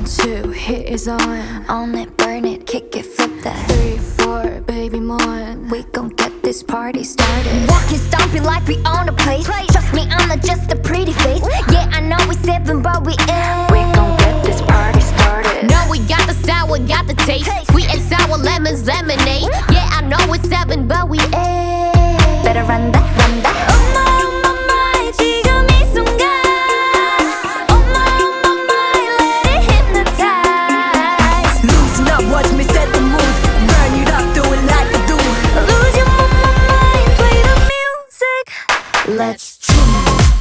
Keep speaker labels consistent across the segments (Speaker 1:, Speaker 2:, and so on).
Speaker 1: 2, hit is on
Speaker 2: it, burn it, kick it, flip that.
Speaker 1: 3, 4, baby more.
Speaker 2: We gon' get this party started. Walking, stomping like we own the place. Trust me, I'm not just a pretty face. Yeah, I know we 7, but we ain't.
Speaker 1: We gon' get this party started.
Speaker 3: No, we got the style, we got the taste. Sweet and sour lemons, lemonade. Yeah, I know it's 7, but we ain't.
Speaker 2: Better run that, run that. 지금 이 순간. Oh my, let it hypnotize.
Speaker 4: Loosen up, watch me set the mood. Burn it up, do it like I do.
Speaker 2: Lose your mind, play the music. Let's tune.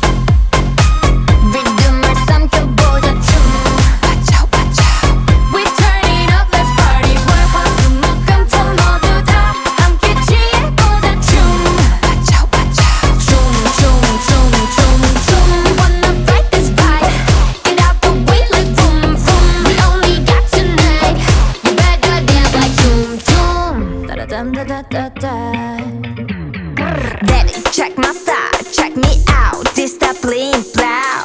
Speaker 2: 리듬을 삼켜보자 춤.
Speaker 3: watch out, watch out.
Speaker 2: We're turning up, let's party. 월화수목금토 모두 다 함께 취해보자 춤.
Speaker 3: watch out, watch out.
Speaker 2: 춤. You wanna fight this fight? Get out the way like boom, boom. We only got tonight. You better dance like 춤. Da-da-dum-da-da-da-da. Daddy, check my style, check me out. This that bling blow.